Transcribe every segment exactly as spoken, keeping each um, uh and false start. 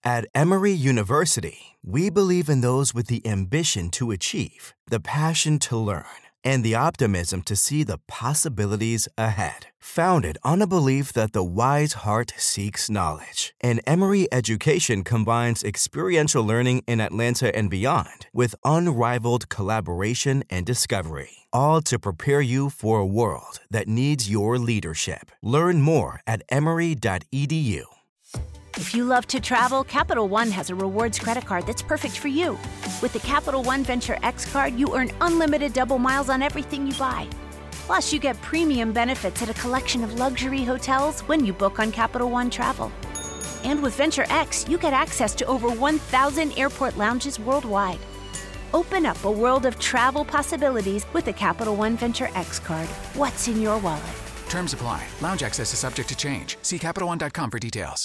At Emory University, we believe in those with the ambition to achieve, the passion to learn, and the optimism to see the possibilities ahead. Founded on a belief that the wise heart seeks knowledge, and Emory Education combines experiential learning in Atlanta and beyond with unrivaled collaboration and discovery, all to prepare you for a world that needs your leadership. Learn more at emory dot e d u. If you love to travel, Capital One has a rewards credit card that's perfect for you. With the Capital One Venture X card, you earn unlimited double miles on everything you buy. Plus, you get premium benefits at a collection of luxury hotels when you book on Capital One Travel. And with Venture X, you get access to over one thousand airport lounges worldwide. Open up a world of travel possibilities with the Capital One Venture X card. What's in your wallet? Terms apply. Lounge access is subject to change. See capital one dot com for details.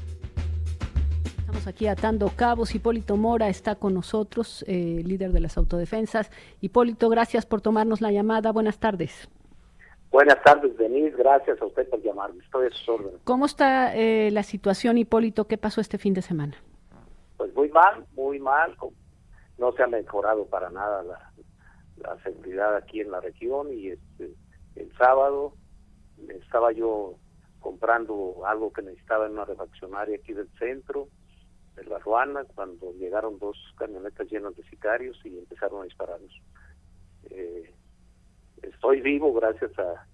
Estamos aquí atando cabos. Hipólito Mora está con nosotros, eh, líder de las autodefensas. Hipólito, gracias por tomarnos la llamada. Buenas tardes. Buenas tardes, Denise. Gracias a usted por llamarme. Estoy a sus órdenes. ¿Cómo está eh, la situación, Hipólito? ¿Qué pasó este fin de semana? Pues muy mal, muy mal. No se ha mejorado para nada la, la seguridad aquí en la región. Y este, el sábado estaba yo comprando algo que necesitaba en una refaccionaria aquí del centro de La Ruana, cuando llegaron dos camionetas llenas de sicarios y empezaron a dispararnos. Eh, estoy vivo gracias a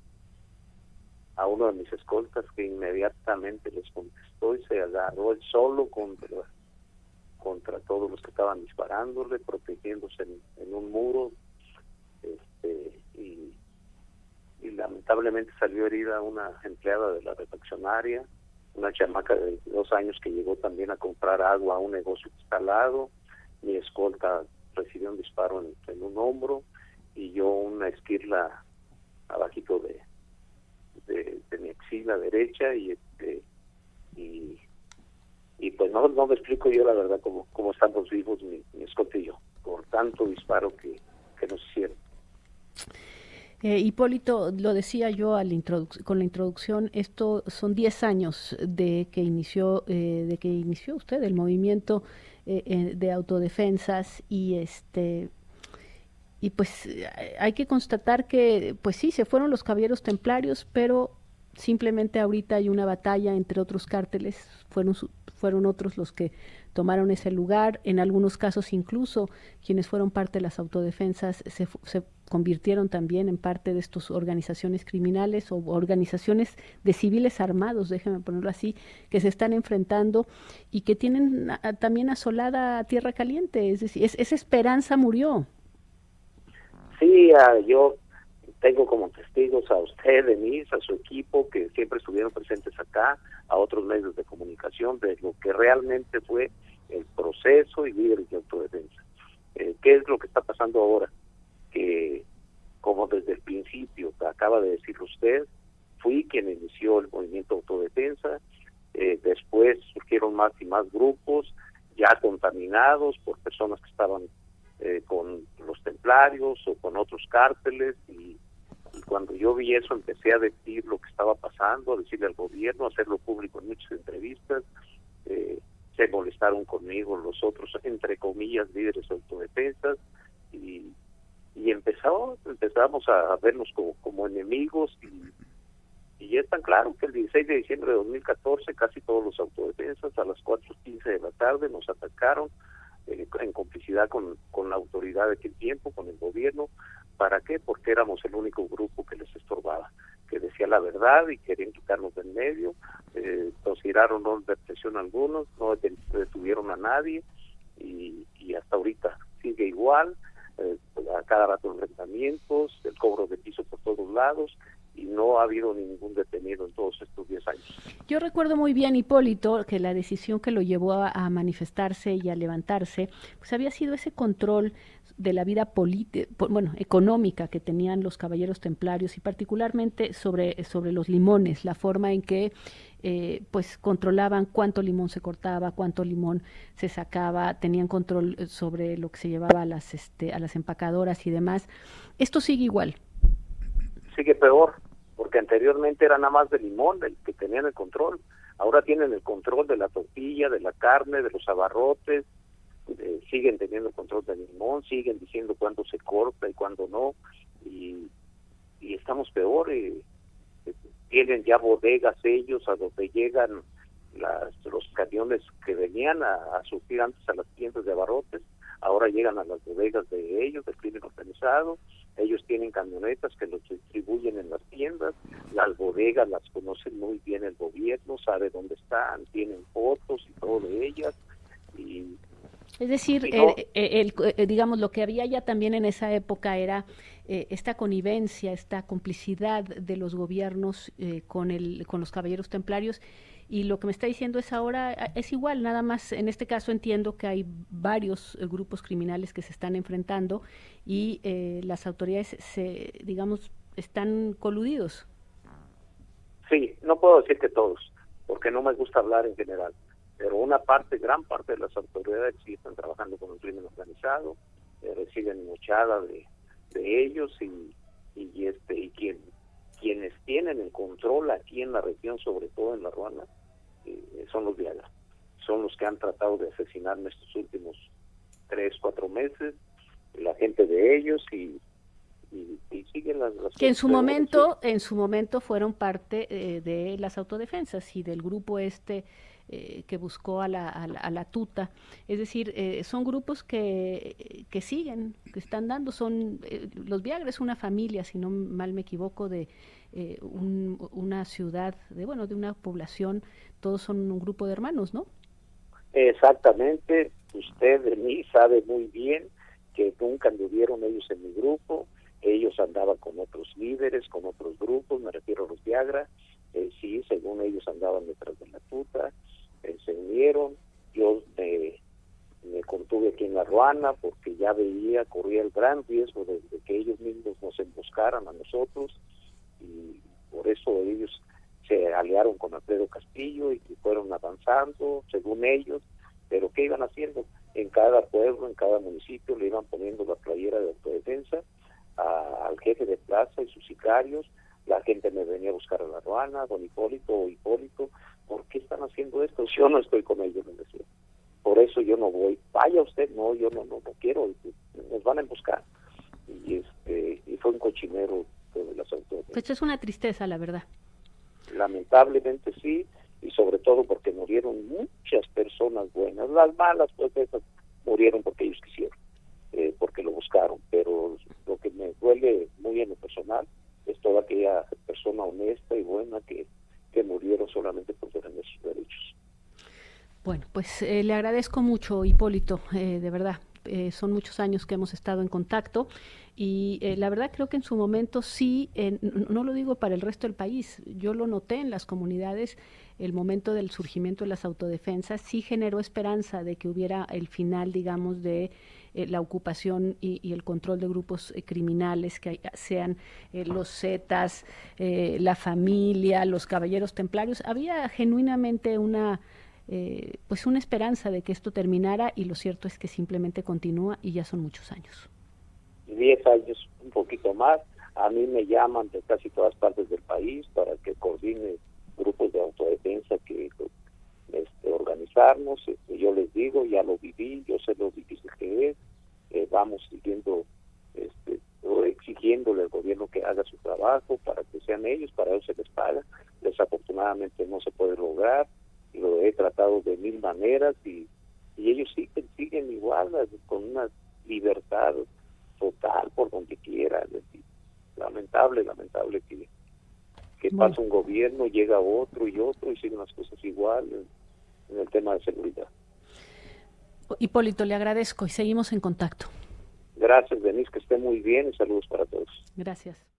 a uno de mis escoltas, que inmediatamente les contestó y se agarró él solo contra contra todos los que estaban disparándole, protegiéndose en, en un muro, este y, y lamentablemente salió herida una empleada de la refaccionaria, una chamaca de veintidós años que llegó también a comprar agua a un negocio que está al lado. Mi escolta recibió un disparo en, en un hombro y yo una esquirla abajito de, de, de mi axila derecha y este y, y pues no no me explico yo la verdad cómo, cómo estamos vivos mi, mi escolta y yo, por tanto disparo que, que nos hicieron. Eh, Hipólito, lo decía yo al introdu- con la introducción, esto son diez años de que inició eh, de que inició usted el movimiento eh, eh, de autodefensas y este y pues eh, hay que constatar que pues sí, se fueron los caballeros templarios, pero simplemente ahorita hay una batalla entre otros cárteles, fueron su- fueron otros los que tomaron ese lugar, en algunos casos incluso quienes fueron parte de las autodefensas se, se convirtieron también en parte de estas organizaciones criminales o organizaciones de civiles armados, déjeme ponerlo así, que se están enfrentando y que tienen a, también asolada Tierra Caliente, es decir, es, esa esperanza murió. Sí, uh, yo tengo como testigos a usted, Denise, a su equipo, que siempre estuvieron presentes acá, a otros medios de comunicación, de lo que realmente fue el proceso y líderes de autodefensa. Eh, ¿Qué es lo que está pasando ahora? Que, como desde el principio, que acaba de decir usted, fui quien inició el movimiento de autodefensa, eh, después surgieron más y más grupos, ya contaminados por personas que estaban eh, con los templarios o con otros cárteles, y Y cuando yo vi eso empecé a decir lo que estaba pasando, a decirle al gobierno, a hacerlo público en muchas entrevistas. Eh, se molestaron conmigo los otros, entre comillas, líderes de autodefensas, y, y empezó, empezamos a vernos como, como enemigos, y, y es tan claro que el dieciséis de diciembre de dos mil catorce casi todos los autodefensas a las cuatro quince de la tarde nos atacaron eh, en complicidad con, con la autoridad de aquel tiempo, con el gobierno. ¿Para qué? Porque éramos el único grupo que les estorbaba, que decía la verdad y querían quitarnos del medio. Eh, nos giraron no de presión algunos, no detuvieron a nadie, y, y hasta ahorita sigue igual. Eh, a cada rato enfrentamientos, el cobro de piso por todos lados, y no ha habido ningún detenido en todos estos diez años. Yo recuerdo muy bien, Hipólito, que la decisión que lo llevó a, a manifestarse y a levantarse, pues había sido ese control de la vida política, bueno, económica que tenían los caballeros templarios, y particularmente sobre, sobre los limones, la forma en que eh, pues controlaban cuánto limón se cortaba, cuánto limón se sacaba, tenían control sobre lo que se llevaba a las, este, a las empacadoras y demás. Esto sigue igual. Sigue peor, porque anteriormente era nada más de limón el que tenían el control. Ahora tienen el control de la tortilla, de la carne, de los abarrotes, eh, siguen teniendo control del limón, siguen diciendo cuándo se corta y cuándo no, y, y estamos peor. Eh, eh, tienen ya bodegas ellos a donde llegan las, los camiones que venían a, a surtir antes a las tiendas de abarrotes, ahora llegan a las bodegas de ellos, del crimen organizado. Ellos tienen camionetas que los distribuyen en las tiendas, las bodegas las conoce muy bien el gobierno, sabe dónde están, tienen fotos y todo de ellas. Y, es decir, y no, el, el, el, digamos, lo que había ya también en esa época era eh, esta connivencia, esta complicidad de los gobiernos eh, con, el, con los caballeros templarios. Y lo que me está diciendo es ahora, es igual, nada más en este caso entiendo que hay varios eh, grupos criminales que se están enfrentando y eh, las autoridades, se, digamos, están coludidos. Sí, no puedo decir que todos, porque no me gusta hablar en general, pero una parte, gran parte de las autoridades sí están trabajando con el crimen organizado, eh, reciben mochada de, de ellos y, y, este, y quien, quienes tienen el control aquí en la región, sobre todo en La Ruana, eh, son los Viagra. Son los que han tratado de asesinarme estos últimos tres, cuatro meses, la gente de ellos y, y, y siguen las, las que en su momento, en su momento fueron parte eh, de las autodefensas y del grupo este eh, que buscó a la, a la, a la tuta. Es decir, eh, son grupos que, que siguen, que están dando, son eh, los Viagra es una familia, si no mal me equivoco, de eh, un, una ciudad, de bueno, de una población, todos son un grupo de hermanos, ¿no? Exactamente, usted de mí sabe muy bien que nunca anduvieron ellos en mi grupo, ellos andaban con otros líderes, con otros grupos, me refiero a los Viagra, eh, sí, según ellos andaban detrás de la tuta, eh, se unieron, yo me, me contuve aquí en La Ruana porque ya veía, corría el gran riesgo de, de que ellos mismos nos emboscaran a nosotros, y por eso ellos se aliaron con Alfredo Castillo y fueron avanzando, según ellos, pero ¿qué iban haciendo? En cada pueblo, en cada municipio le iban poniendo la playera de autodefensa a, al jefe de plaza y sus sicarios, la gente me venía a buscar a La Ruana, don Hipólito o Hipólito, ¿por qué están haciendo esto? Yo no estoy con ellos, me decía. Por eso yo no voy, vaya usted, no, yo no, no, no quiero, nos van a emboscar. Y este y fue un cochinero de las autodefensas. Pues es una tristeza, la verdad. Lamentablemente sí, y sobre todo porque murieron muchas personas buenas. Las malas, pues esas murieron porque ellos quisieron, eh, porque lo buscaron, pero lo que me duele muy en lo personal es toda aquella persona honesta y buena que, que murieron solamente por defender sus derechos. Bueno, pues eh, le agradezco mucho, Hipólito, eh, de verdad. Eh, son muchos años que hemos estado en contacto y eh, la verdad creo que en su momento sí, eh, no, no lo digo para el resto del país, yo lo noté en las comunidades, el momento del surgimiento de las autodefensas sí generó esperanza de que hubiera el final, digamos, de eh, la ocupación y, y el control de grupos eh, criminales, que hay, sean eh, los Zetas, eh, la familia, los caballeros templarios. Había genuinamente una... Eh, pues una esperanza de que esto terminara y lo cierto es que simplemente continúa y ya son muchos años. Diez años, un poquito más. A mí me llaman de casi todas partes del país para que coordine grupos de autodefensa que este, organizarnos. Este, yo les digo, ya lo viví, yo sé lo difícil que es. Eh, vamos siguiendo, este, o exigiéndole al gobierno que haga su trabajo para que sean ellos, para ellos se les paga. Desafortunadamente no se puede lograr. Lo he tratado de mil maneras y, y ellos siguen, siguen igual, con una libertad total por donde quiera. Lamentable, lamentable que, que bueno. Pasa un gobierno, llega otro y otro y siguen las cosas igual en, en el tema de seguridad. Hipólito, le agradezco y seguimos en contacto. Gracias, Denise, que esté muy bien y saludos para todos. Gracias.